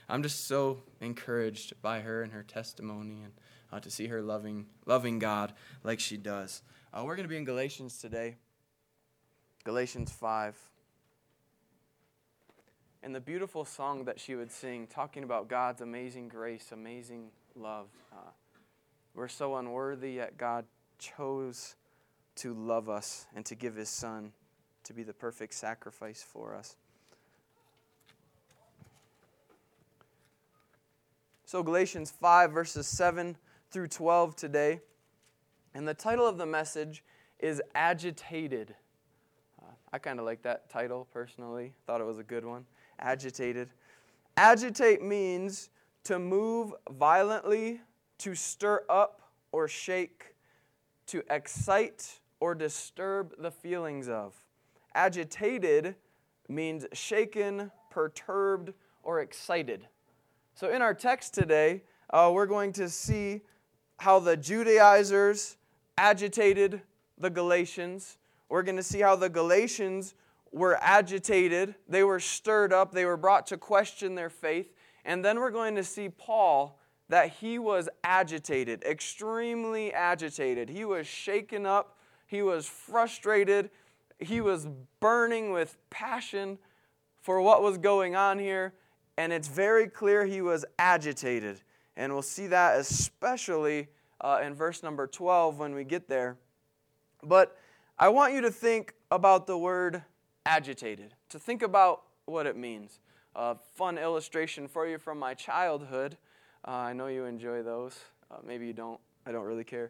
I'm just so encouraged by her and her testimony, and to see her loving God like she does. We're going to be in Galatians today, Galatians 5. And the beautiful song that she would sing, talking about God's amazing grace, amazing love. We're so unworthy, yet God chose to love us and to give His Son to be the perfect sacrifice for us. So Galatians 5, verses 7 through 12 today. And the title of the message is Agitated. I kind of like that title personally. Thought it was a good one. Agitated. Agitate means to move violently, to stir up or shake, to excite or disturb the feelings of. Agitated means shaken, perturbed, or excited. So in our text today, we're going to see how the Judaizers agitated the Galatians. We're going to see how the Galatians were agitated. They were stirred up. They were brought to question their faith. And then we're going to see Paul, that he was agitated, extremely agitated. He was shaken up. He was frustrated. He was burning with passion for what was going on here. And it's very clear he was agitated. And we'll see that especially in verse number 12 when we get there. But I want you to think about the word agitated, to think about what it means. A fun illustration for you from my childhood. I know you enjoy those. Maybe you don't. I don't really care.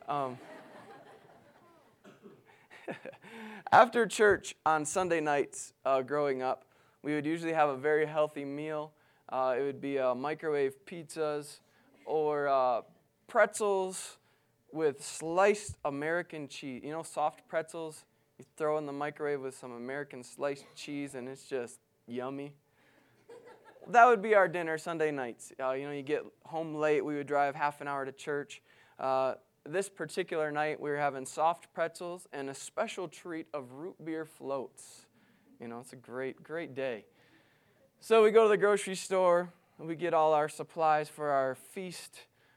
After church on Sunday nights growing up, we would usually have a very healthy meal. It would be microwave pizzas or pretzels with sliced American cheese. You know, soft pretzels? You throw in the microwave with some American sliced cheese, and it's just yummy. That would be our dinner Sunday nights. You get home late. We would drive half an hour to church. This particular night, we were having soft pretzels and a special treat of root beer floats. It's a great, great day. So we go to the grocery store. We get all our supplies for our feast.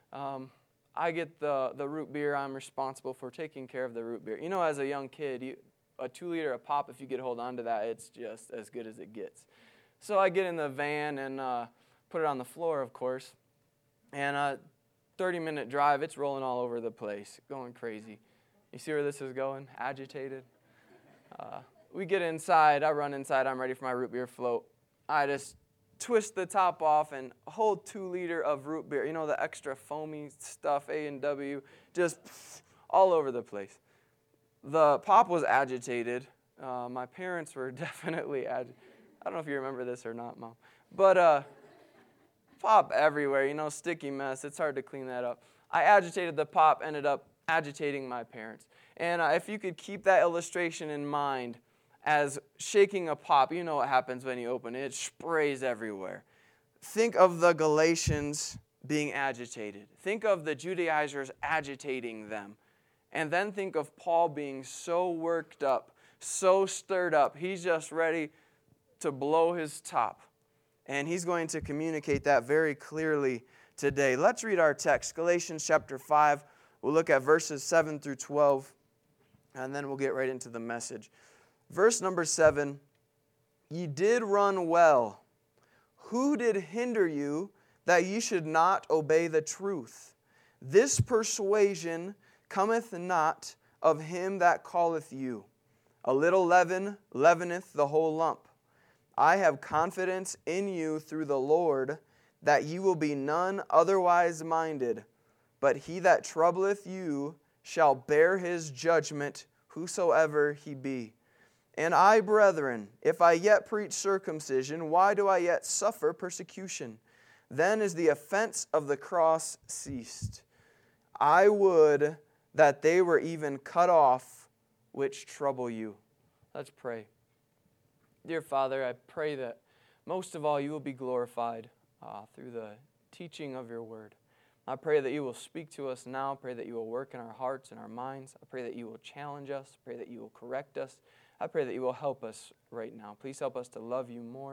I get the root beer. I'm responsible for taking care of the root beer. As a young kid, a 2-liter of pop, if you get hold on to that, it's just as good as it gets. So I get in the van and put it on the floor, of course. And 30-minute drive, it's rolling all over the place, going crazy. You see where this is going? Agitated. We get inside. I run inside. I'm ready for my root beer float. I just twist the top off and a whole 2-liter of root beer. The extra foamy stuff, A&W, just all over the place. The pop was agitated. My parents were definitely agitated. I don't know if you remember this or not, Mom. But pop everywhere, sticky mess. It's hard to clean that up. I agitated the pop, ended up agitating my parents. And if you could keep that illustration in mind as shaking a pop, you know what happens when you open it. It sprays everywhere. Think of the Galatians being agitated. Think of the Judaizers agitating them. And then think of Paul being so worked up, so stirred up. He's just ready to blow his top. And he's going to communicate that very clearly today. Let's read our text, Galatians chapter 5. We'll look at verses 7 through 12, and then we'll get right into the message. Verse number 7, ye did run well. Who did hinder you that ye should not obey the truth? This persuasion cometh not of him that calleth you. A little leaven leaveneth the whole lump. I have confidence in you through the Lord, that ye will be none otherwise minded. But he that troubleth you shall bear his judgment, whosoever he be. And I, brethren, if I yet preach circumcision, why do I yet suffer persecution? Then is the offense of the cross ceased. I would that they were even cut off which trouble you. Let's pray. Dear Father, I pray that most of all you will be glorified through the teaching of your word. I pray that you will speak to us now. I pray that you will work in our hearts and our minds. I pray that you will challenge us. I pray that you will correct us. I pray that you will help us right now. Please help us to love you more.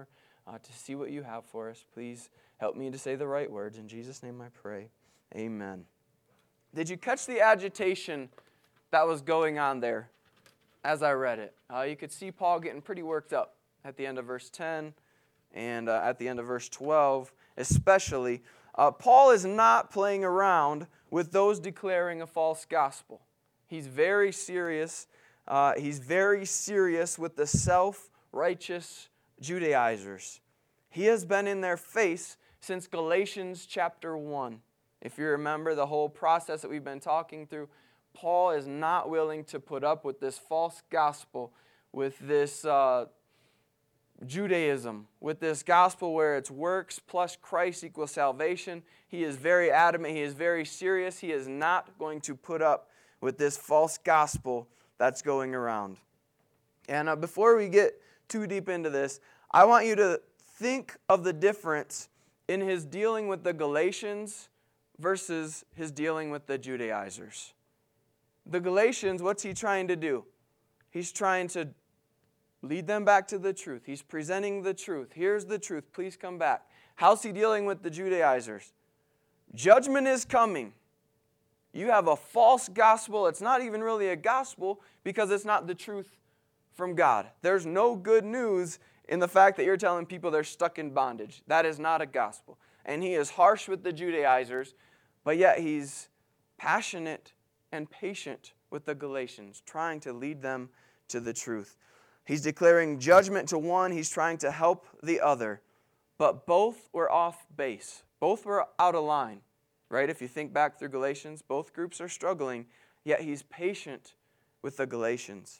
to see what you have for us. Please help me to say the right words. In Jesus' name I pray. Amen. Did you catch the agitation that was going on there as I read it? You could see Paul getting pretty worked up at the end of verse 10 and at the end of verse 12 especially. Paul is not playing around with those declaring a false gospel. He's very serious. He's very serious with the self-righteous Judaizers. He has been in their face since Galatians chapter 1. If you remember the whole process that we've been talking through, Paul is not willing to put up with this false gospel, with this Judaism, with this gospel where it's works plus Christ equals salvation. He is very adamant. He is very serious. He is not going to put up with this false gospel that's going around. And before we get too deep into this, I want you to think of the difference in his dealing with the Galatians versus his dealing with the Judaizers. The Galatians, what's he trying to do? He's trying to lead them back to the truth. He's presenting the truth. Here's the truth. Please come back. How's he dealing with the Judaizers? Judgment is coming. You have a false gospel. It's not even really a gospel because it's not the truth from God. There's no good news in the fact that you're telling people they're stuck in bondage. That is not a gospel. And he is harsh with the Judaizers, but yet he's passionate and patient with the Galatians, trying to lead them to the truth. He's declaring judgment to one. He's trying to help the other. But both were off base. Both were out of line. Right? If you think back through Galatians, both groups are struggling, yet he's patient with the Galatians.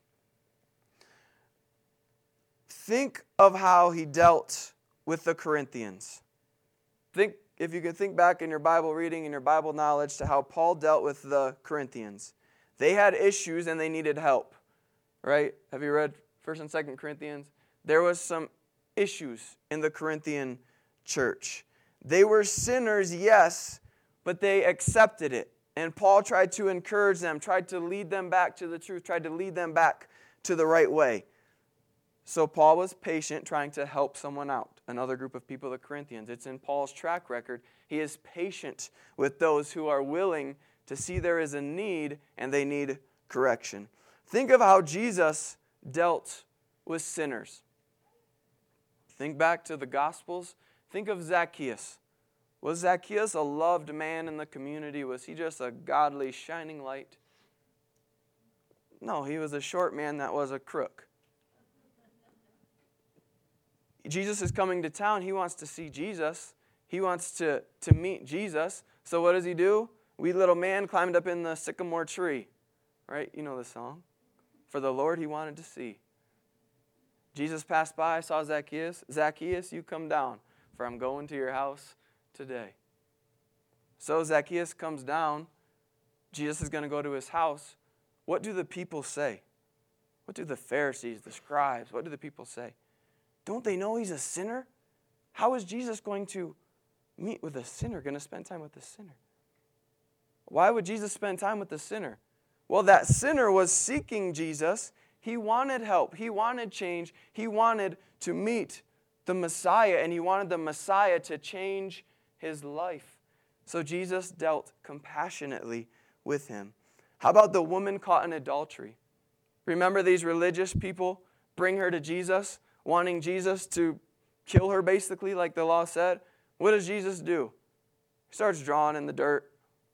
Think of how he dealt with the Corinthians. If you can think back in your Bible reading and your Bible knowledge to how Paul dealt with the Corinthians. They had issues and they needed help. Right? Have you read 1 and 2 Corinthians? There was some issues in the Corinthian church. They were sinners, yes, but they accepted it. And Paul tried to encourage them, tried to lead them back to the truth, tried to lead them back to the right way. So Paul was patient, trying to help someone out, another group of people, the Corinthians. It's in Paul's track record. He is patient with those who are willing to see there is a need and they need correction. Think of how Jesus dealt with sinners. Think back to the Gospels. Think of Zacchaeus. Was Zacchaeus a loved man in the community? Was he just a godly, shining light? No, he was a short man that was a crook. Jesus is coming to town. He wants to see Jesus. He wants to meet Jesus. So what does he do? Wee little man climbed up in the sycamore tree. Right? You know the song. For the Lord he wanted to see. Jesus passed by, saw Zacchaeus. Zacchaeus, you come down, for I'm going to your house today. So Zacchaeus comes down. Jesus is going to go to his house. What do the people say? What do the Pharisees, the scribes, what do the people say? Don't they know he's a sinner? How is Jesus going to meet with a sinner, going to spend time with a sinner? Why would Jesus spend time with the sinner? Well, that sinner was seeking Jesus. He wanted help. He wanted change. He wanted to meet the Messiah, and he wanted the Messiah to change his life. So Jesus dealt compassionately with him. How about the woman caught in adultery? Remember these religious people bring her to Jesus, wanting Jesus to kill her basically, like the law said. What does Jesus do? He starts drawing in the dirt.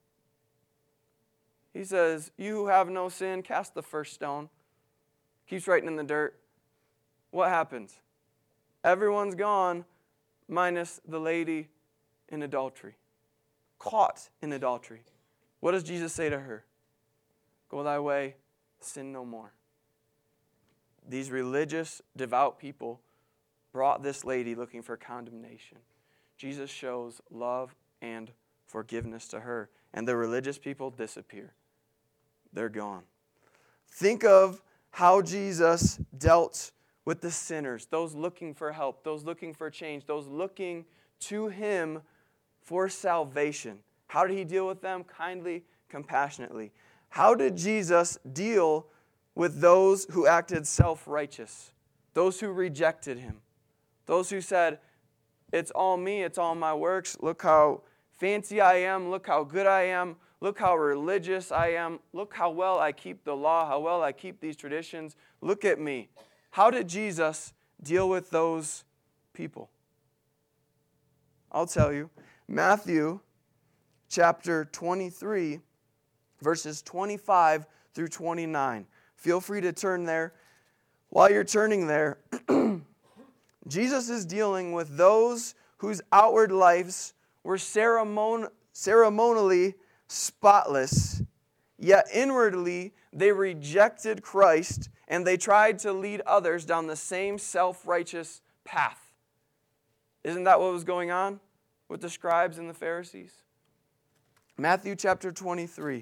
He says, "You who have no sin, cast the first stone." Keeps writing in the dirt. What happens? Everyone's gone, minus the lady in adultery. Caught in adultery. What does Jesus say to her? Go thy way, sin no more. These religious, devout people brought this lady looking for condemnation. Jesus shows love and forgiveness to her, and the religious people disappear. They're gone. Think of how Jesus dealt with the sinners, those looking for help, those looking for change, those looking to him for salvation. How did he deal with them? Kindly, compassionately. How did Jesus deal with those who acted self-righteous, those who rejected him, Those who said, it's all me, it's all my works. Look how fancy I am. Look how good I am. Look how religious I am. Look how well I keep the law, how well I keep these traditions. Look at me. How did Jesus deal with those people? I'll tell you. Matthew chapter 23, verses 25 through 29. Feel free to turn there. While you're turning there, Jesus is dealing with those whose outward lives were ceremonially spotless, yet inwardly they rejected Christ and they tried to lead others down the same self-righteous path. Isn't that what was going on with the scribes and the Pharisees? Matthew chapter 23.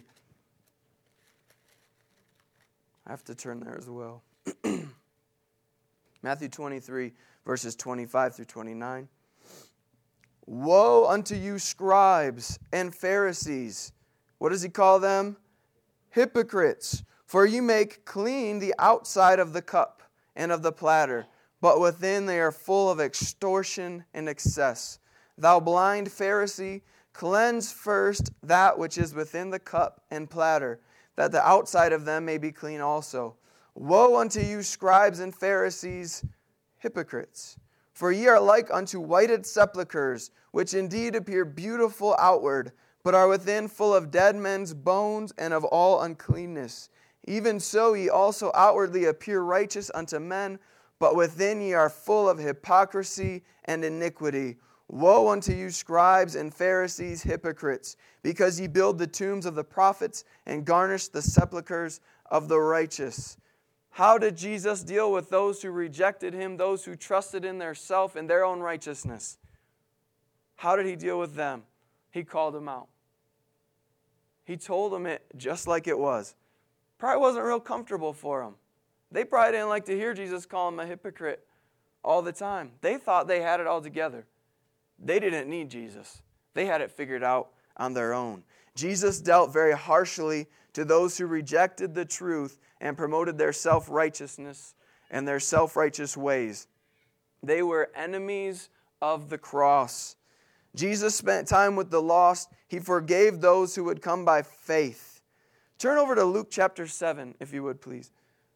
I have to turn there as well. Matthew 23, verses 25 through 29. Woe unto you, scribes and Pharisees. What does he call them? Hypocrites. For you make clean the outside of the cup and of the platter, but within they are full of extortion and excess. Thou blind Pharisee, cleanse first that which is within the cup and platter, that the outside of them may be clean also. Woe unto you, scribes and Pharisees, hypocrites! For ye are like unto whited sepulchres, which indeed appear beautiful outward, but are within full of dead men's bones and of all uncleanness. Even so ye also outwardly appear righteous unto men, but within ye are full of hypocrisy and iniquity. Woe unto you, scribes and Pharisees, hypocrites, because ye build the tombs of the prophets and garnish the sepulchres of the righteous. How did Jesus deal with those who rejected him, those who trusted in their self and their own righteousness? How did he deal with them? He called them out. He told them it just like it was. Probably wasn't real comfortable for them. They probably didn't like to hear Jesus call them a hypocrite all the time. They thought they had it all together. They didn't need Jesus. They had it figured out on their own. Jesus dealt very harshly to those who rejected the truth and promoted their self-righteousness and their self-righteous ways. They were enemies of the cross. Jesus spent time with the lost. He forgave those who would come by faith. Turn over to Luke chapter 7, if you would, please.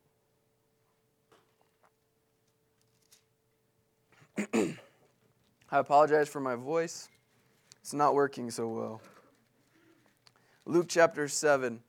I apologize for my voice. It's not working so well. Luke chapter 7,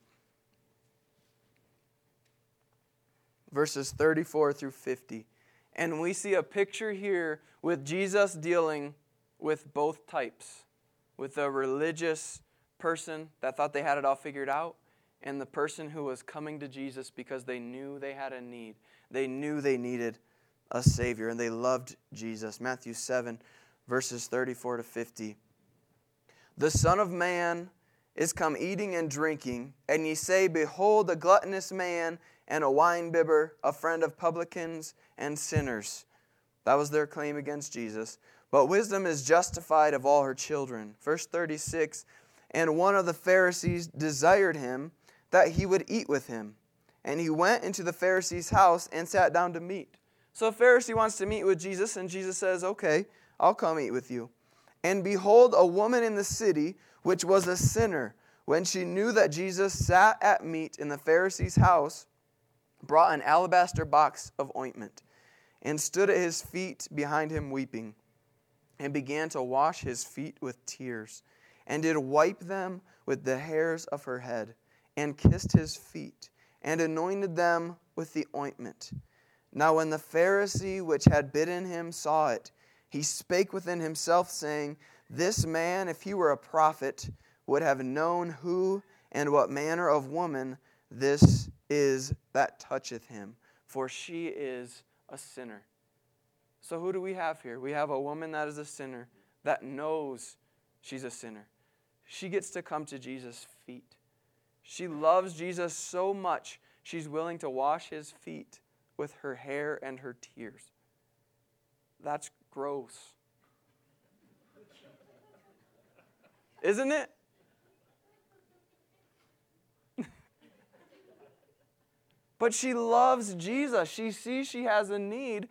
verses 34 through 50. And we see a picture here with Jesus dealing with both types. With a religious person that thought they had it all figured out, and the person who was coming to Jesus because they knew they had a need. They knew they needed a Savior, and they loved Jesus. Matthew 7, verses 34 to 50. The Son of Man is come eating and drinking, and ye say, Behold, a gluttonous man and a winebibber, a friend of publicans and sinners. That was their claim against Jesus. But wisdom is justified of all her children. Verse 36, and one of the Pharisees desired him that he would eat with him. And he went into the Pharisee's house and sat down to meat. So a Pharisee wants to meet with Jesus, and Jesus says, okay, I'll come eat with you. And behold, a woman in the city, which was a sinner, when she knew that Jesus sat at meat in the Pharisee's house, brought an alabaster box of ointment, and stood at his feet behind him weeping, and began to wash his feet with tears, and did wipe them with the hairs of her head, and kissed his feet, and anointed them with the ointment. Now when the Pharisee which had bidden him saw it, he spake within himself, saying, This man, if he were a prophet, would have known who and what manner of woman this is that toucheth him, for she is a sinner. So who do we have here? We have a woman that is a sinner, that knows she's a sinner. She gets to come to Jesus' feet. She loves Jesus so much, she's willing to wash his feet with her hair and her tears. That's gross. Isn't it? But she loves Jesus. She sees she has a need,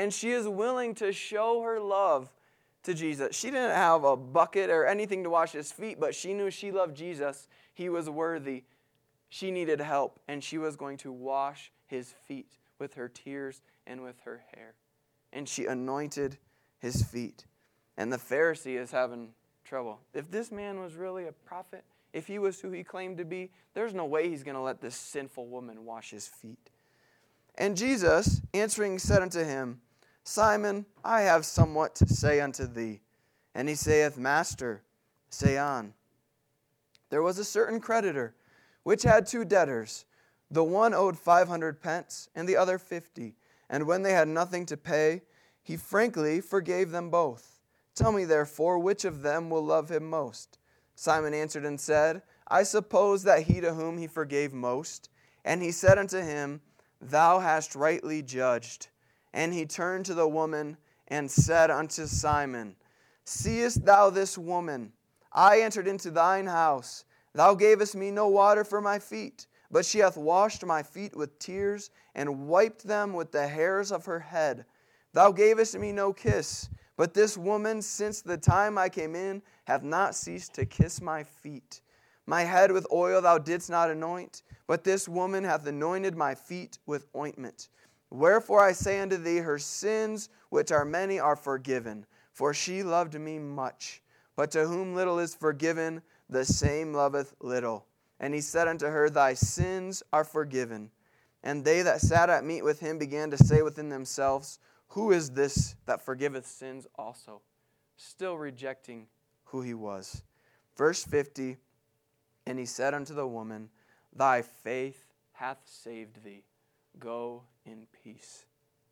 And she is willing to show her love to Jesus. She didn't have a bucket or anything to wash his feet, but she knew she loved Jesus. He was worthy. She needed help, and she was going to wash his feet with her tears and with her hair. And she anointed his feet. And the Pharisee is having trouble. If this man was really a prophet, if he was who he claimed to be, there's no way he's going to let this sinful woman wash his feet. And Jesus, answering, said unto him, Simon, I have somewhat to say unto thee. And he saith, Master, say on. There was a certain creditor, which had 2 debtors. The one owed 500 pence, and the other 50. And when they had nothing to pay, he frankly forgave them both. Tell me therefore, which of them will love him most? Simon answered and said, I suppose that he to whom he forgave most. And he said unto him, Thou hast rightly judged. And he turned to the woman and said unto Simon, Seest thou this woman? I entered into thine house. Thou gavest me no water for my feet, but she hath washed my feet with tears, and wiped them with the hairs of her head. Thou gavest me no kiss, but this woman, since the time I came in, hath not ceased to kiss my feet. My head with oil thou didst not anoint, but this woman hath anointed my feet with ointment. Wherefore I say unto thee, her sins, which are many, are forgiven, for she loved me much. But to whom little is forgiven, the same loveth little. And he said unto her, Thy sins are forgiven. And they that sat at meat with him began to say within themselves, Who is this that forgiveth sins also? Still rejecting who he was. Verse 50, And he said unto the woman, Thy faith hath saved thee. Go in peace.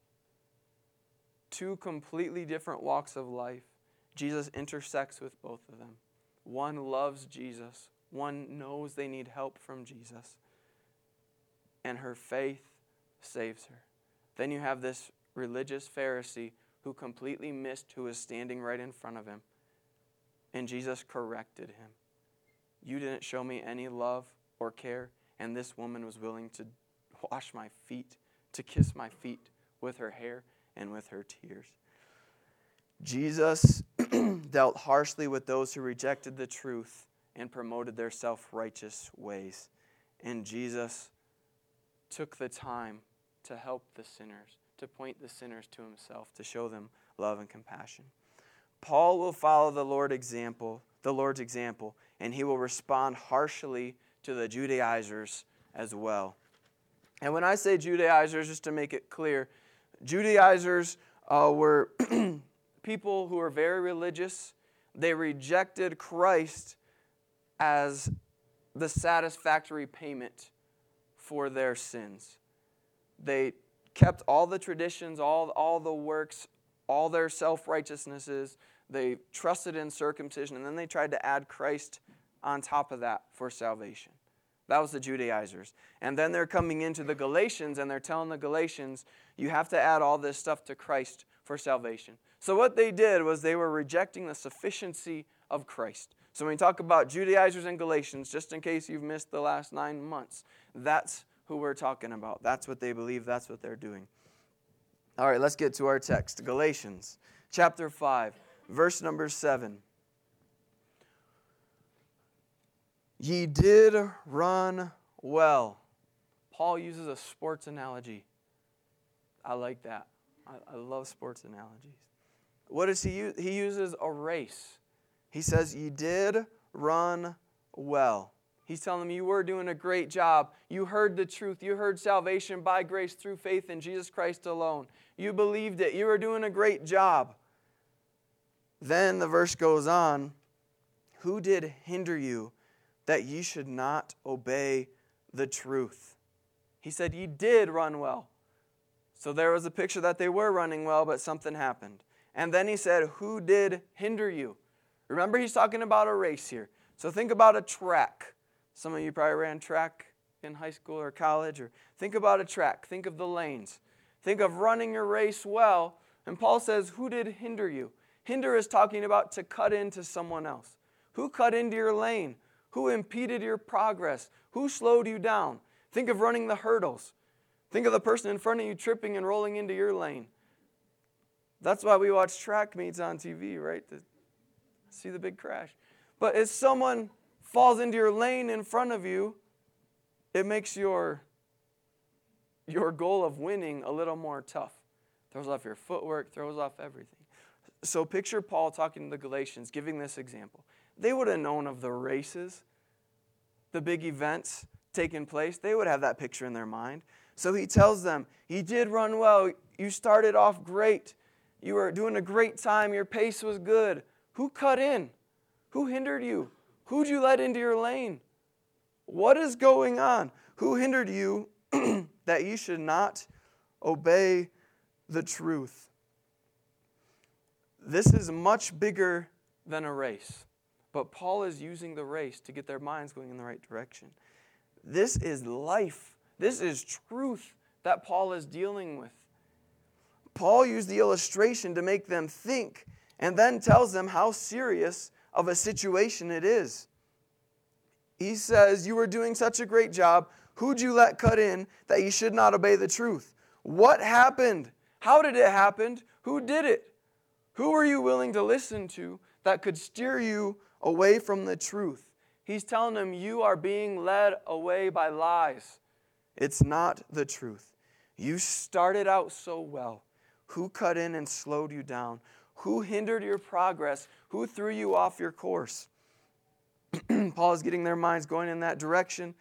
2 completely different walks of life. Jesus intersects with both of them. One loves Jesus. One knows they need help from Jesus. And her faith saves her. Then you have this religious Pharisee who completely missed who was standing right in front of him. And Jesus corrected him. You didn't show me any love or care, and this woman was willing to wash my feet, to kiss my feet with her hair and with her tears. Jesus dealt harshly with those who rejected the truth and promoted their self-righteous ways. And Jesus took the time to help the sinners, to point the sinners to himself, to show them love and compassion. Paul will follow the Lord's example, and he will respond harshly to the Judaizers as well. And when I say Judaizers, just to make it clear, Judaizers were people who were very religious. They rejected Christ as the satisfactory payment for their sins. They kept all the traditions, all the works, all their self-righteousnesses. They trusted in circumcision, and then they tried to add Christ on top of that for salvation. That was the Judaizers. And then they're coming into the Galatians, and they're telling the Galatians, you have to add all this stuff to Christ for salvation. So what they did was they were rejecting the sufficiency of Christ. So when we talk about Judaizers and Galatians, just in case you've missed the last 9 months, that's who we're talking about. That's what they believe. That's what they're doing. All right, let's get to our text. Galatians chapter 5, verse number 7. Ye did run well. Paul uses a sports analogy. I like that. I love sports analogies. What does he use? He uses a race. He says, ye did run well. He's telling them you were doing a great job. You heard the truth. You heard salvation by grace through faith in Jesus Christ alone. You believed it. You were doing a great job. Then the verse goes on, who did hinder you that ye should not obey the truth? He said, ye did run well. So there was a picture that they were running well, but something happened. And then he said, who did hinder you? Remember, he's talking about a race here. So think about a track. Some of you probably ran track in high school or college. Or think about a track. Think of the lanes. Think of running your race well. And Paul says, who did hinder you? Hinder is talking about to cut into someone else. Who cut into your lane? Who impeded your progress? Who slowed you down? Think of running the hurdles. Think of the person in front of you tripping and rolling into your lane. That's why we watch track meets on TV, right? To see the big crash. But if someone falls into your lane in front of you, it makes your goal of winning a little more tough. Throws off your footwork, throws off everything. So picture Paul talking to the Galatians, giving this example. They would have known of the races, the big events taking place. They would have that picture in their mind. So he tells them, you did run well. You started off great. You were doing a great time. Your pace was good. Who cut in? Who hindered you? Who'd you let into your lane? What is going on? Who hindered you that you should not obey the truth? This is much bigger than a race. But Paul is using the race to get their minds going in the right direction. This is life. This is truth that Paul is dealing with. Paul used the illustration to make them think and then tells them how serious of a situation it is. He says, you were doing such a great job. Who'd you let cut in that you should not obey the truth? What happened? How did it happen? Who did it? Who were you willing to listen to that could steer you away from the truth? He's telling them you are being led away by lies. It's not the truth. You started out so well. Who cut in and slowed you down? Who hindered your progress? Who threw you off your course? Paul is getting their minds going in that direction.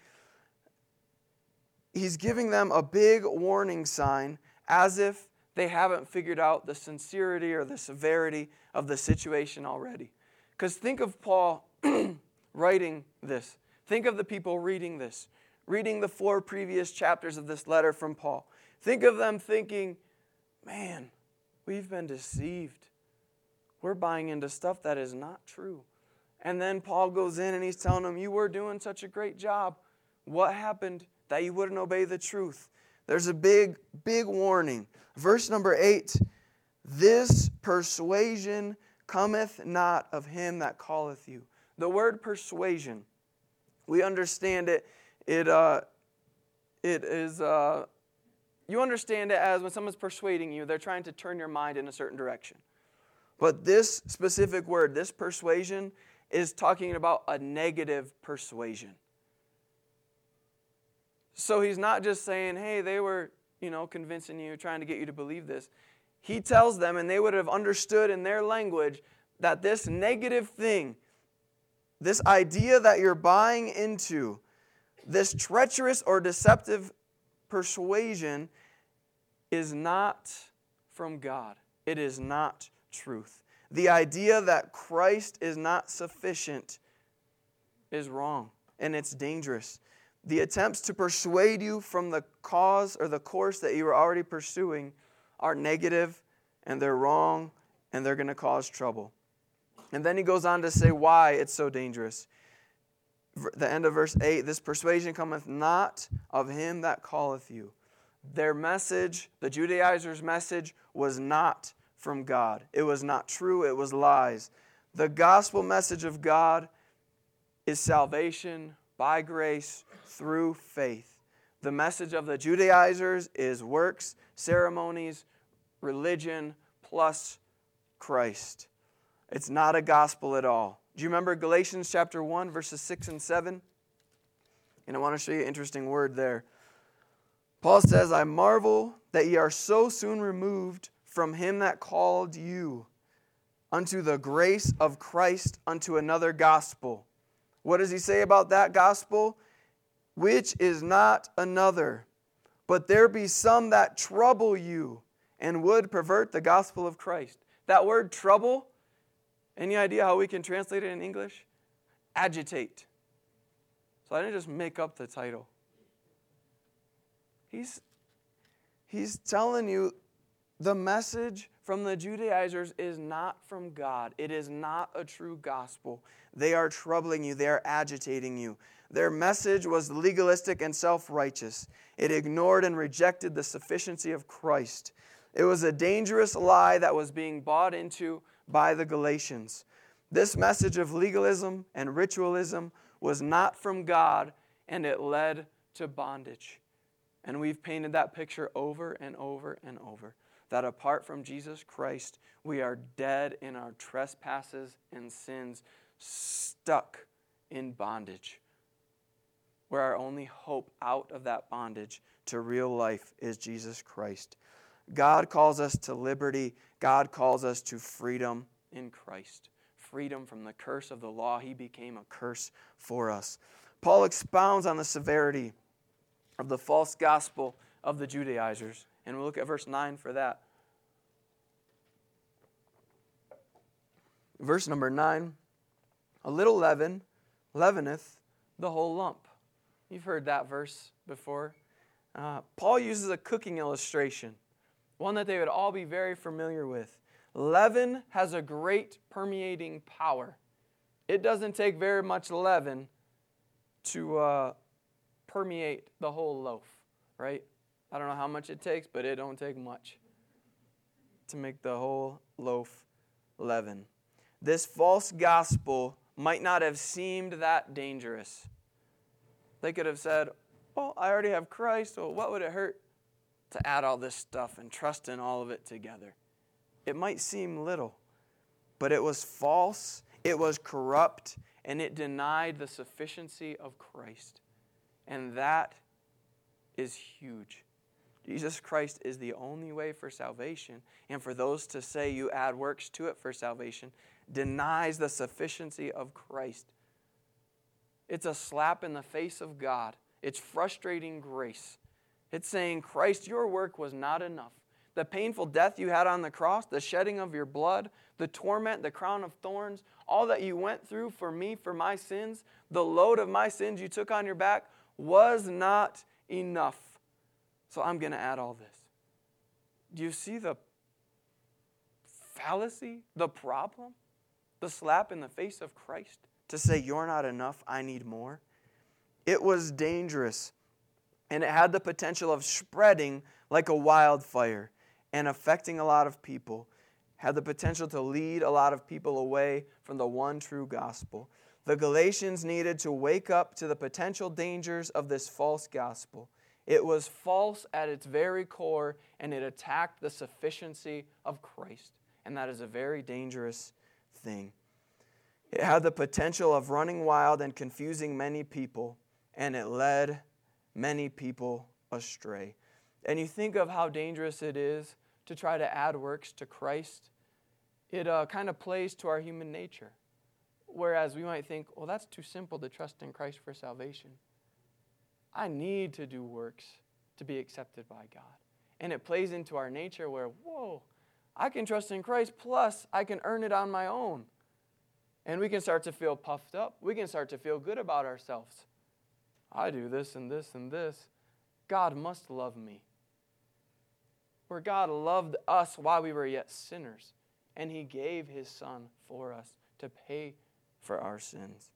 He's giving them a big warning sign as if they haven't figured out the sincerity or the severity of the situation already. Because think of Paul writing this. Think of the people reading this, reading the 4 previous chapters of this letter from Paul. Think of them thinking, man, we've been deceived. We're buying into stuff that is not true. And then Paul goes in and he's telling them, you were doing such a great job. What happened that you wouldn't obey the truth? There's a big, big warning. Verse number 8, this persuasion cometh not of him that calleth you. The word persuasion, we understand it. You understand it as when someone's persuading you, they're trying to turn your mind in a certain direction. But this specific word, this persuasion, is talking about a negative persuasion. So he's not just saying, hey, they were, convincing you, trying to get you to believe this. He tells them, and they would have understood in their language, that this negative thing, this idea that you're buying into, this treacherous or deceptive persuasion is not from God. It is not truth. The idea that Christ is not sufficient is wrong, and it's dangerous. The attempts to persuade you from the cause or the course that you are already pursuing are negative, and they're wrong, and they're going to cause trouble. And then he goes on to say why it's so dangerous. The end of verse 8, this persuasion cometh not of him that calleth you. Their message, the Judaizers' message, was not from God. It was not true. It was lies. The gospel message of God is salvation by grace through faith. The message of the Judaizers is works, ceremonies, religion, plus Christ. It's not a gospel at all. Do you remember Galatians chapter 1, verses 6 and 7? And I want to show you an interesting word there. Paul says, I marvel that ye are so soon removed from him that called you unto the grace of Christ unto another gospel. What does he say about that gospel? Which is not another, but there be some that trouble you and would pervert the gospel of Christ. That word trouble, any idea how we can translate it in English? Agitate. So I didn't just make up the title. He's telling you the message from the Judaizers is not from God. It is not a true gospel. They are troubling you. They are agitating you. Their message was legalistic and self-righteous. It ignored and rejected the sufficiency of Christ. It was a dangerous lie that was being bought into by the Galatians. This message of legalism and ritualism was not from God, and it led to bondage. And we've painted that picture over and over and over. that apart from Jesus Christ, we are dead in our trespasses and sins, stuck in bondage, where our only hope out of that bondage to real life is Jesus Christ. God calls us to liberty. God calls us to freedom in Christ. Freedom from the curse of the law. He became a curse for us. Paul expounds on the severity of the false gospel of the Judaizers. And we'll look at verse 9 for that. Verse number 9. A little leaven leaveneth the whole lump. You've heard that verse before. Paul uses a cooking illustration, one that they would all be very familiar with. Leaven has a great permeating power. It doesn't take very much leaven to permeate the whole loaf, right? I don't know how much it takes, but it don't take much to make the whole loaf leaven. This false gospel might not have seemed that dangerous. They could have said, well, I already have Christ, so what would it hurt to add all this stuff and trust in all of it together? It might seem little, but it was false, it was corrupt, and it denied the sufficiency of Christ. And that is huge. Jesus Christ is the only way for salvation, and for those to say you add works to it for salvation denies the sufficiency of Christ. It's a slap in the face of God. It's frustrating grace. It's saying, Christ, your work was not enough. The painful death you had on the cross, the shedding of your blood, the torment, the crown of thorns, all that you went through for me, for my sins, the load of my sins you took on your back was not enough. So I'm going to add all this. Do you see the fallacy, the problem, the slap in the face of Christ to say you're not enough, I need more? It was dangerous, and it had the potential of spreading like a wildfire and affecting a lot of people, had the potential to lead a lot of people away from the one true gospel. The Galatians needed to wake up to the potential dangers of this false gospel. It was false at its very core, and it attacked the sufficiency of Christ. And that is a very dangerous thing. It had the potential of running wild and confusing many people, and it led many people astray. And you think of how dangerous it is to try to add works to Christ. It kind of plays to our human nature. Whereas we might think, well, that's too simple to trust in Christ for salvation. I need to do works to be accepted by God. And it plays into our nature where, whoa, I can trust in Christ, plus I can earn it on my own. And we can start to feel puffed up. We can start to feel good about ourselves. I do this and this and this. God must love me. Where God loved us while we were yet sinners, and He gave His Son for us to pay for our sins.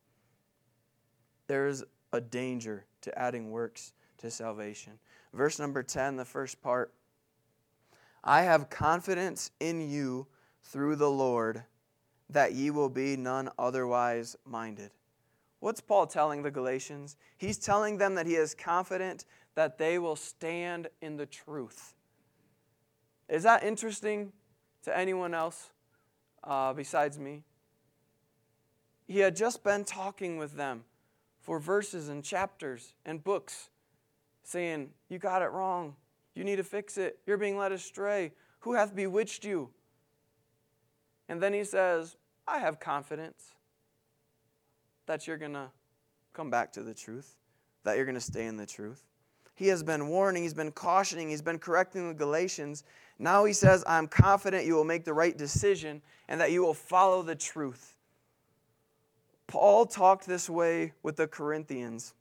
There is a danger to adding works to salvation. Verse number 10, the first part. I have confidence in you through the Lord, that ye will be none otherwise minded. What's Paul telling the Galatians? He's telling them that he is confident that they will stand in the truth. Is that interesting to anyone else besides me? He had just been talking with them for verses and chapters and books, saying, you got it wrong. You need to fix it. You're being led astray. Who hath bewitched you? And then he says, I have confidence that you're going to come back to the truth, that you're going to stay in the truth. He has been warning, he's been cautioning, he's been correcting the Galatians. Now he says, I'm confident you will make the right decision and that you will follow the truth. Paul talked this way with the Corinthians.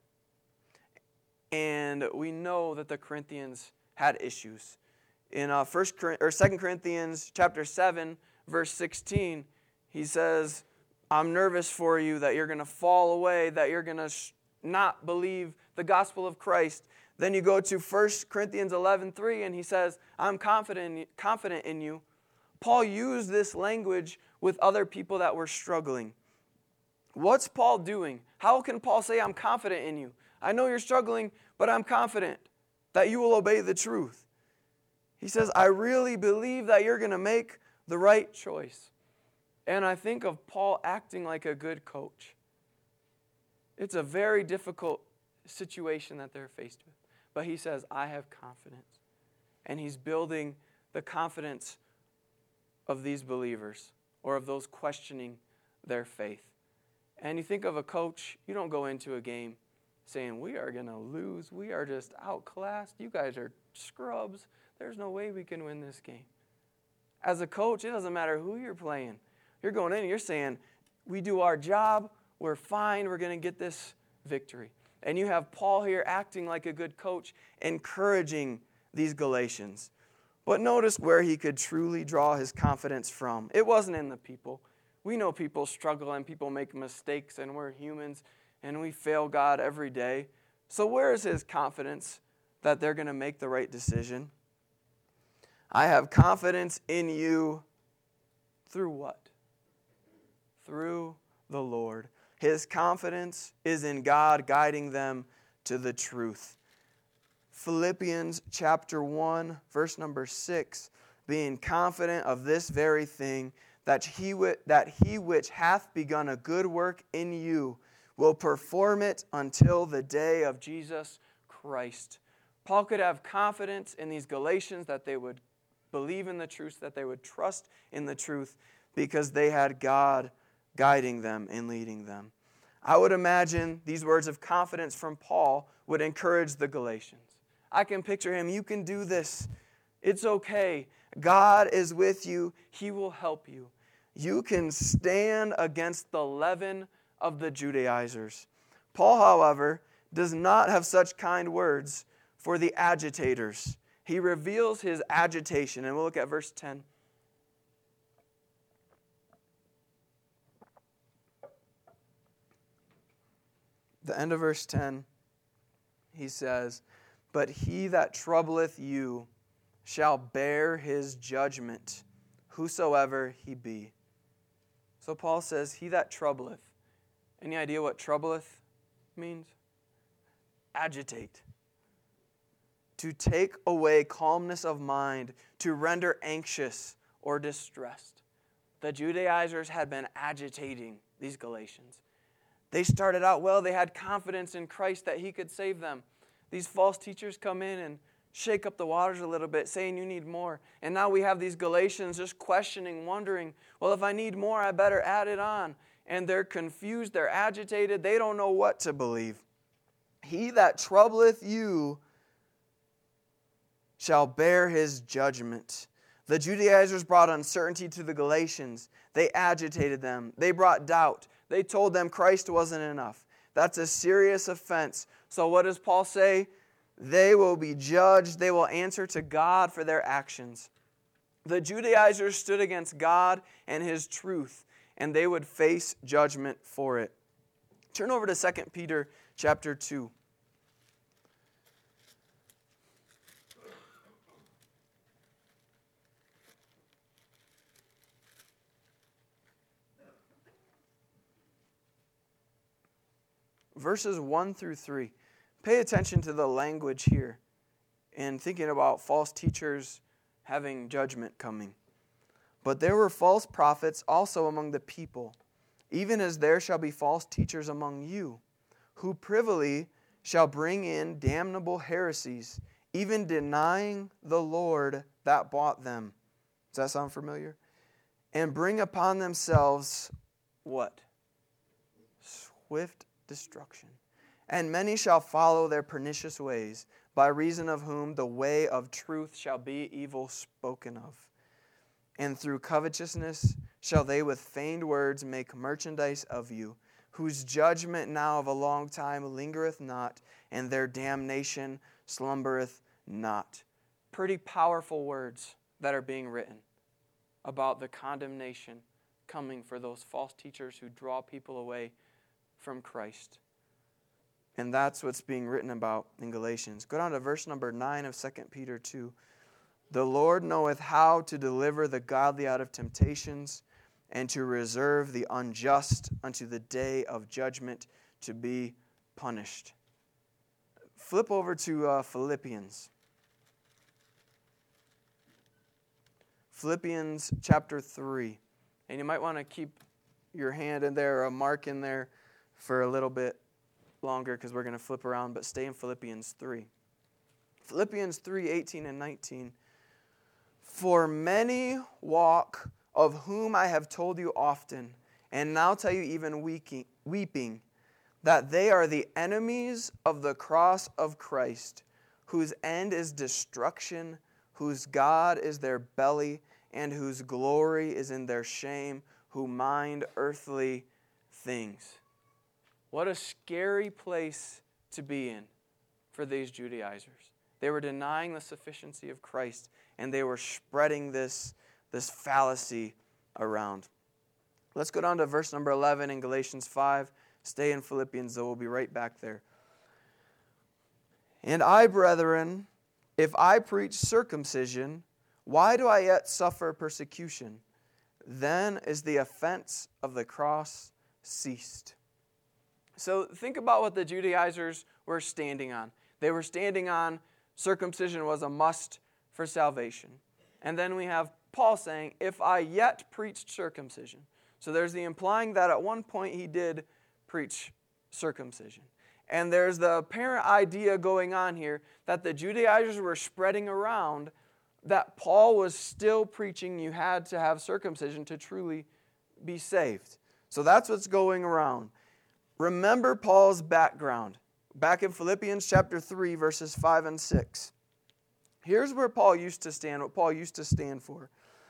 And we know that the Corinthians had issues. In 2 Corinthians chapter 7, verse 16, he says, I'm nervous for you that you're going to fall away, that you're going to not believe the gospel of Christ. Then you go to 1 Corinthians 11:3, and he says, I'm confident in you. Paul used this language with other people that were struggling. What's Paul doing? How can Paul say, I'm confident in you? I know you're struggling, but I'm confident that you will obey the truth. He says, I really believe that you're going to make the right choice. And I think of Paul acting like a good coach. It's a very difficult situation that they're faced with. But he says, I have confidence. And he's building the confidence of these believers or of those questioning their faith. And you think of a coach, you don't go into a game saying, we are going to lose. We are just outclassed. You guys are scrubs. There's no way we can win this game. As a coach, it doesn't matter who you're playing. You're going in and you're saying, we do our job. We're fine. We're going to get this victory. And you have Paul here acting like a good coach, encouraging these Galatians. But notice where he could truly draw his confidence from. It wasn't in the people. We know people struggle and people make mistakes and we're humans and we fail God every day. So where is his confidence that they're going to make the right decision? I have confidence in you through what? Through the Lord. His confidence is in God guiding them to the truth. Philippians chapter 1, verse number 6, being confident of this very thing, that he which hath begun a good work in you will perform it until the day of Jesus Christ. Paul could have confidence in these Galatians that they would believe in the truth, that they would trust in the truth, because they had God guiding them and leading them. I would imagine these words of confidence from Paul would encourage the Galatians. I can picture him, you can do this. It's okay. God is with you. He will help you. You can stand against the leaven of the Judaizers. Paul, however, does not have such kind words for the agitators. He reveals his agitation, and we'll look at verse 10. The end of verse 10, he says, but he that troubleth you shall bear his judgment, whosoever he be. So Paul says, he that troubleth. Any idea what troubleth means? Agitate. To take away calmness of mind, to render anxious or distressed. The Judaizers had been agitating these Galatians. They started out well. They had confidence in Christ that he could save them. These false teachers come in and shake up the waters a little bit, saying you need more. And now we have these Galatians just questioning, wondering, well, if I need more, I better add it on. And they're confused. They're agitated. They don't know what to believe. He that troubleth you shall bear his judgment. The Judaizers brought uncertainty to the Galatians. They agitated them. They brought doubt. They told them Christ wasn't enough. That's a serious offense. So what does Paul say? They will be judged. They will answer to God for their actions. The Judaizers stood against God and his truth, and they would face judgment for it. Turn over to 2 Peter chapter 2. Verses 1 through 3. Pay attention to the language here and thinking about false teachers having judgment coming. But there were false prophets also among the people, even as there shall be false teachers among you, who privily shall bring in damnable heresies, even denying the Lord that bought them. Does that sound familiar? And bring upon themselves what? Swift destruction. And many shall follow their pernicious ways, by reason of whom the way of truth shall be evil spoken of. And through covetousness shall they with feigned words make merchandise of you, whose judgment now of a long time lingereth not, and their damnation slumbereth not. Pretty powerful words that are being written about the condemnation coming for those false teachers who draw people away from Christ. And that's what's being written about in Galatians. Go down to verse number 9 of 2 Peter 2. The Lord knoweth how to deliver the godly out of temptations, and to reserve the unjust unto the day of judgment to be punished. Flip over to Philippians. Philippians chapter 3. And you might want to keep your hand in there or a mark in there for a little bit longer because we're going to flip around, but stay in Philippians 3. Philippians 3, 18 and 19. For many walk, of whom I have told you often, and now tell you even weeping, that they are the enemies of the cross of Christ, whose end is destruction, whose God is their belly, and whose glory is in their shame, who mind earthly things. What a scary place to be in for these Judaizers. They were denying the sufficiency of Christ, and they were spreading this fallacy around. Let's go down to verse number 11 in Galatians 5. Stay in Philippians, though. We'll be right back there. And I, brethren, if I preach circumcision, why do I yet suffer persecution? Then is the offense of the cross ceased. So think about what the Judaizers were standing on. They were standing on circumcision was a must for salvation. And then we have Paul saying, if I yet preached circumcision. So there's the implying that at one point he did preach circumcision. And there's the apparent idea going on here that the Judaizers were spreading around that Paul was still preaching you had to have circumcision to truly be saved. So that's what's going around. Remember Paul's background. Back in Philippians chapter 3, verses 5 and 6. Here's where Paul used to stand, what Paul used to stand for.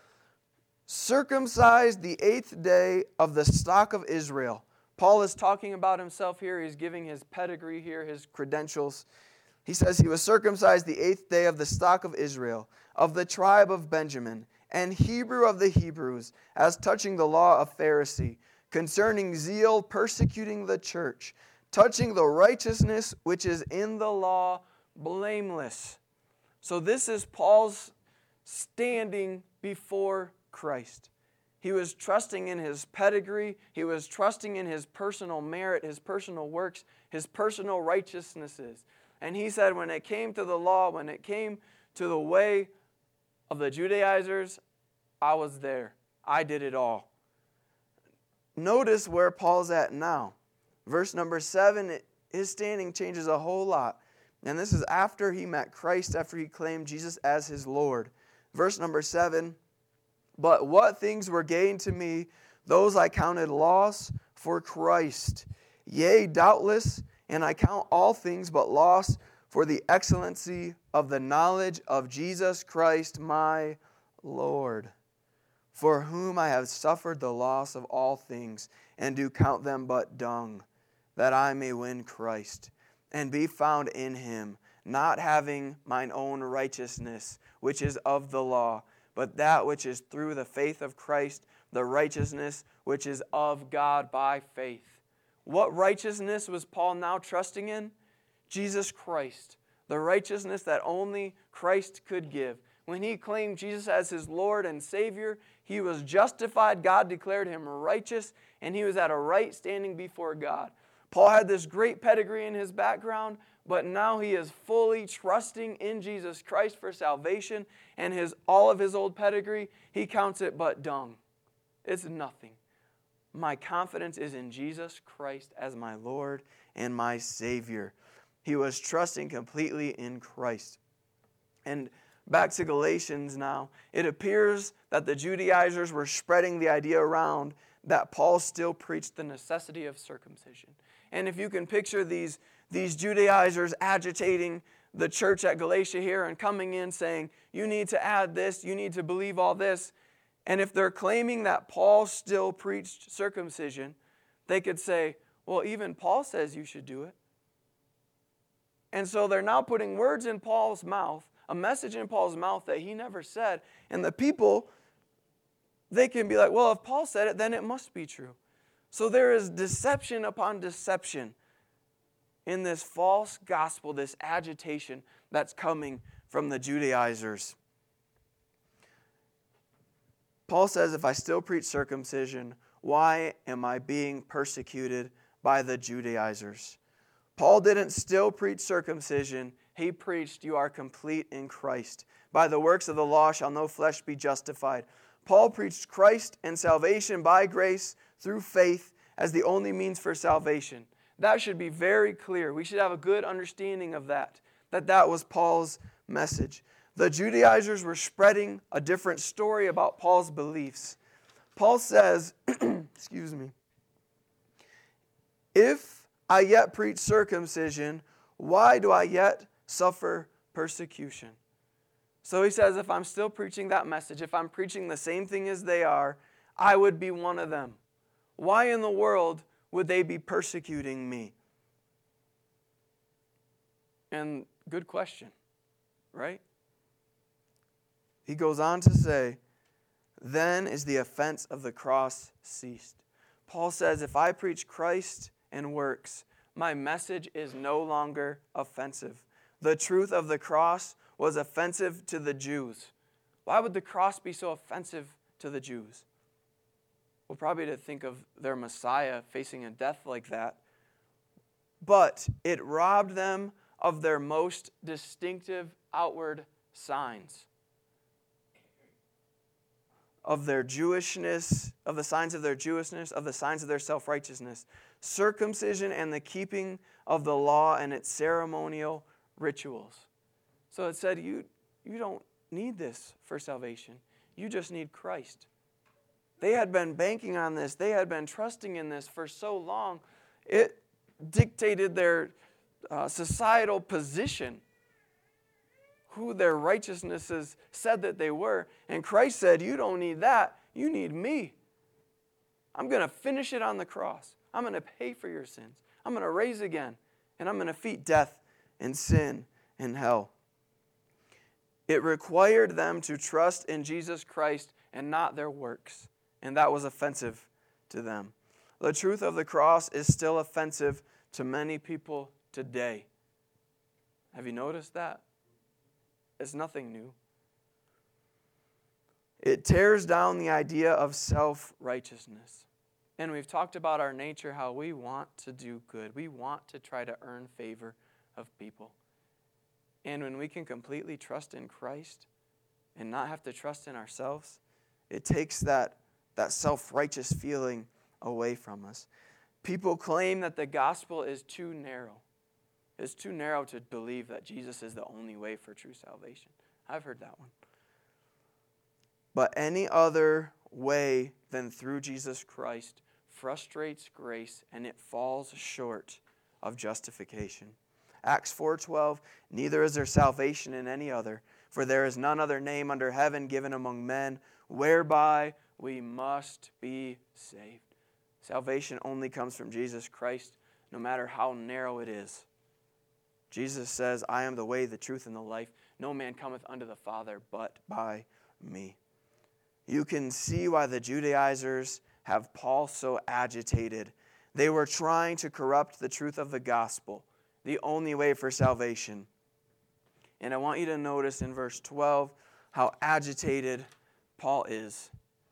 Circumcised the 8th day of the stock of Israel. Paul is talking about himself here. He's giving his pedigree here, his credentials. He says he was circumcised the 8th day of the stock of Israel, of the tribe of Benjamin, and Hebrew of the Hebrews, as touching the law of Pharisee, concerning zeal, persecuting the church, touching the righteousness which is in the law, blameless. So this is Paul's standing before Christ. He was trusting in his pedigree. He was trusting in his personal merit, his personal works, his personal righteousnesses. And he said when it came to the law, when it came to the way of the Judaizers, I was there. I did it all. Notice where Paul's at now. Verse number 7, his standing changes a whole lot. And this is after he met Christ, after he claimed Jesus as his Lord. Verse number 7, but what things were gained to me, those I counted loss for Christ. Yea, doubtless, and I count all things but loss for the excellency of the knowledge of Jesus Christ my Lord, for whom I have suffered the loss of all things, and do count them but dung, that I may win Christ, and be found in him, not having mine own righteousness, which is of the law, but that which is through the faith of Christ, the righteousness which is of God by faith. What righteousness was Paul now trusting in? Jesus Christ, the righteousness that only Christ could give. When he claimed Jesus as his Lord and Savior, he was justified. God declared him righteous, and he was at a right standing before God. Paul had this great pedigree in his background, but now he is fully trusting in Jesus Christ for salvation, and all of his old pedigree, he counts it but dung. It's nothing. My confidence is in Jesus Christ as my Lord and my Savior. He was trusting completely in Christ. And back to Galatians now, it appears that the Judaizers were spreading the idea around that Paul still preached the necessity of circumcision. And if you can picture these Judaizers agitating the church at Galatia here and coming in saying, you need to add this, you need to believe all this. And if they're claiming that Paul still preached circumcision, they could say, well, even Paul says you should do it. And so they're now putting words in Paul's mouth, a message in Paul's mouth that he never said. And the people, they can be like, well, if Paul said it, then it must be true. So there is deception upon deception in this false gospel, this agitation that's coming from the Judaizers. Paul says, if I still preach circumcision, why am I being persecuted by the Judaizers? Paul didn't still preach circumcision He preached, you are complete in Christ. By the works of the law shall no flesh be justified. Paul preached Christ and salvation by grace through faith as the only means for salvation. That should be very clear. We should have a good understanding of that was Paul's message. The Judaizers were spreading a different story about Paul's beliefs. Paul says, excuse me, if I yet preach circumcision, why do I yet suffer persecution? So he says, if I'm still preaching that message, if I'm preaching the same thing as they are, I would be one of them. Why in the world would they be persecuting me? And good question, right? He goes on to say, then is the offense of the cross ceased. Paul says, if I preach Christ and works, my message is no longer offensive. The truth of the cross was offensive to the Jews. Why would the cross be so offensive to the Jews? Well, probably to think of their Messiah facing a death like that. But it robbed them of their most distinctive outward signs. Of their Jewishness, of the signs of their Jewishness, of the signs of their self-righteousness. Circumcision and the keeping of the law and its ceremonial rituals. So it said, you don't need this for salvation. You just need Christ. They had been banking on this. They had been trusting in this for so long. It dictated their societal position, who their righteousnesses said that they were. And Christ said, you don't need that. You need me. I'm going to finish it on the cross. I'm going to pay for your sins. I'm going to raise again. And I'm going to defeat death and sin and hell. It required them to trust in Jesus Christ and not their works. And that was offensive to them. The truth of the cross is still offensive to many people today. Have you noticed that? It's nothing new. It tears down the idea of self-righteousness. And we've talked about our nature, how we want to do good. We want to try to earn favor of people. And when we can completely trust in Christ and not have to trust in ourselves, it takes that self-righteous feeling away from us. People claim that the gospel is too narrow. It's too narrow to believe that Jesus is the only way for true salvation. I've heard that one. But any other way than through Jesus Christ frustrates grace, and it falls short of justification. Acts 4:12, neither is there salvation in any other, for there is none other name under heaven given among men whereby we must be saved. Salvation only comes from Jesus Christ, no matter how narrow it is. Jesus says, I am the way, the truth, and the life. No man cometh unto the Father but by me. You can see why the Judaizers have Paul so agitated. They were trying to corrupt the truth of the gospel, the only way for salvation. And I want you to notice in verse 12 how agitated Paul is.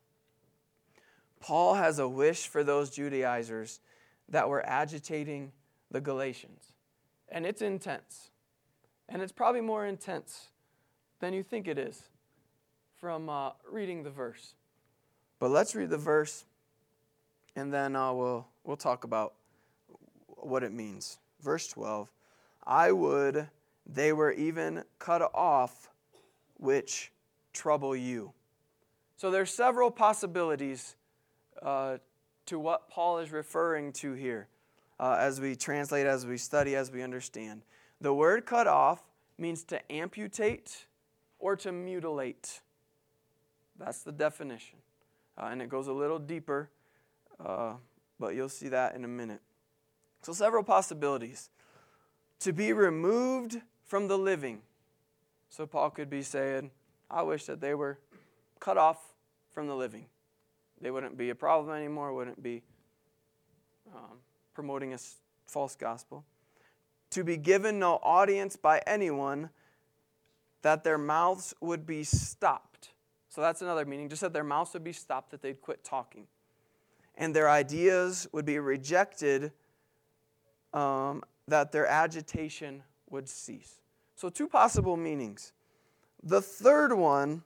Paul has a wish for those Judaizers that were agitating the Galatians. And it's intense. And it's probably more intense than you think it is from reading the verse. But let's read the verse, and then we'll talk about what it means. Verse 12, I would they were even cut off which trouble you. So there's several possibilities to what Paul is referring to here as we translate, as we study, as we understand. The word cut off means to amputate or to mutilate. That's the definition. And it goes a little deeper, but you'll see that in a minute. So several possibilities. To be removed from the living. So Paul could be saying, I wish that they were cut off from the living. They wouldn't be a problem anymore, wouldn't be promoting a false gospel. To be given no audience by anyone, that their mouths would be stopped. So that's another meaning, just that their mouths would be stopped, that they'd quit talking. And their ideas would be rejected, that their agitation would cease. So 2 possible meanings. The third one,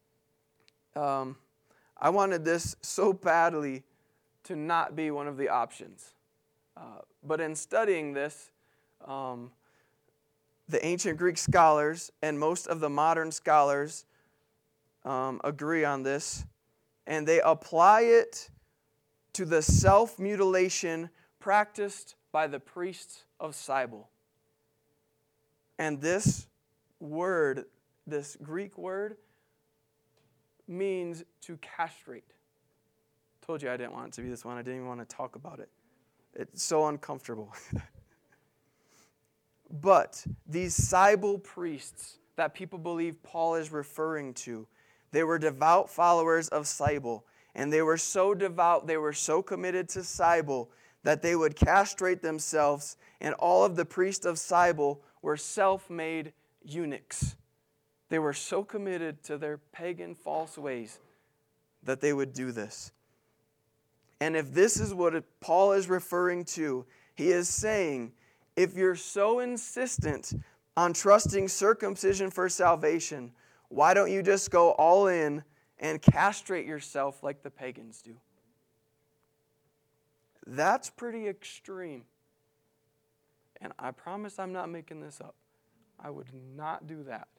I wanted this so badly to not be one of the options. But in studying this, the ancient Greek scholars and most of the modern scholars agree on this, and they apply it to the self-mutilation practiced by the priests of Cybele. And this word, this Greek word, means to castrate. Told you I didn't want it to be this one. I didn't even want to talk about it. It's so uncomfortable. But these Cybele priests that people believe Paul is referring to, they were devout followers of Cybele. And they were so devout, they were so committed to Cybele that they would castrate themselves. And all of the priests of Cybele were self-made eunuchs. They were so committed to their pagan false ways that they would do this. And if this is what Paul is referring to, he is saying, if you're so insistent on trusting circumcision for salvation, why don't you just go all in and castrate yourself like the pagans do? That's pretty extreme. And I promise I'm not making this up. I would not do that.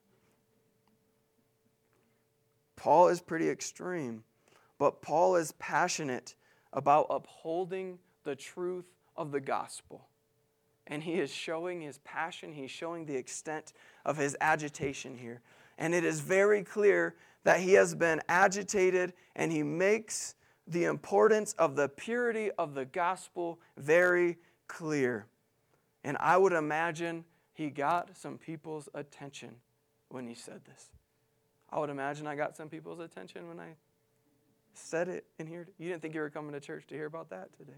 Paul is pretty extreme, but Paul is passionate about upholding the truth of the gospel. And he is showing his passion, he's showing the extent of his agitation here. And it is very clear that he has been agitated, and he makes the importance of the purity of the gospel very clear. And I would imagine he got some people's attention when he said this. I would imagine I got some people's attention when I said it in here. You didn't think you were coming to church to hear about that today.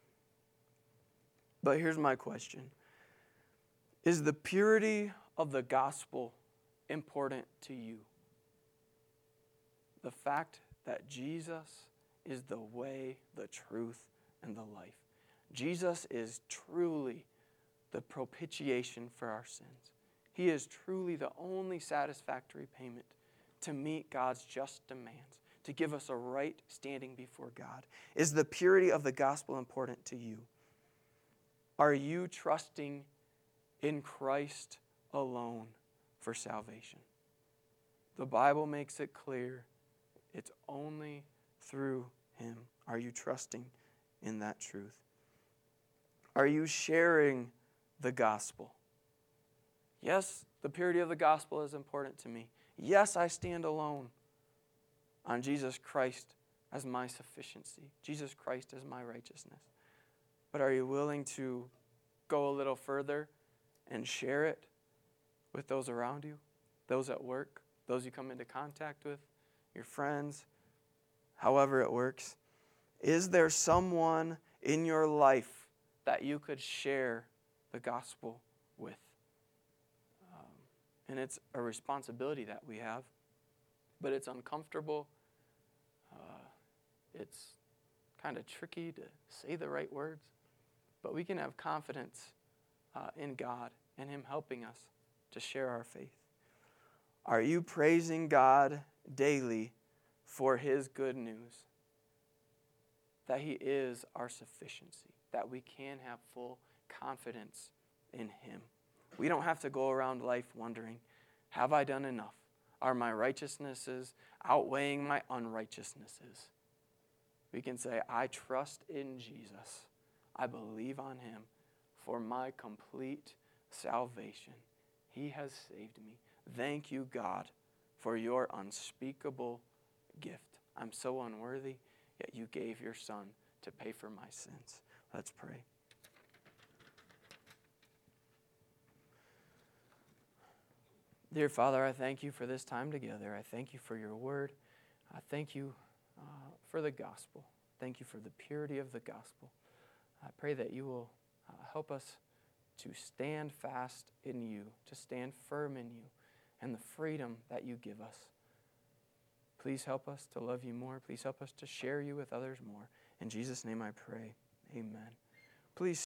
But here's my question. Is the purity of the gospel important to you? The fact that Jesus is the way, the truth, and the life. Jesus is truly the propitiation for our sins. He is truly the only satisfactory payment to meet God's just demands, to give us a right standing before God. Is the purity of the gospel important to you? Are you trusting in Christ alone for salvation? The Bible makes it clear it's only through Him. Are you trusting in that truth? Are you sharing the gospel? Yes, the purity of the gospel is important to me. Yes, I stand alone on Jesus Christ as my sufficiency. Jesus Christ as my righteousness. But are you willing to go a little further and share it with those around you, those at work, those you come into contact with, your friends, however it works? Is there someone in your life that you could share the gospel with? And it's a responsibility that we have, but it's uncomfortable. It's kind of tricky to say the right words, but we can have confidence in God and Him helping us to share our faith. Are you praising God daily for His good news? That He is our sufficiency, that we can have full confidence in Him. We don't have to go around life wondering, have I done enough? Are my righteousnesses outweighing my unrighteousnesses? We can say, I trust in Jesus. I believe on Him for my complete salvation. He has saved me. Thank you, God, for your unspeakable gift. I'm so unworthy, yet you gave your Son to pay for my sins. Let's pray. Dear Father, I thank you for this time together. I thank you for your word. I thank you for the gospel. Thank you for the purity of the gospel. I pray that you will help us to stand fast in you, to stand firm in you, and the freedom that you give us. Please help us to love you more. Please help us to share you with others more. In Jesus' name I pray. Amen. Please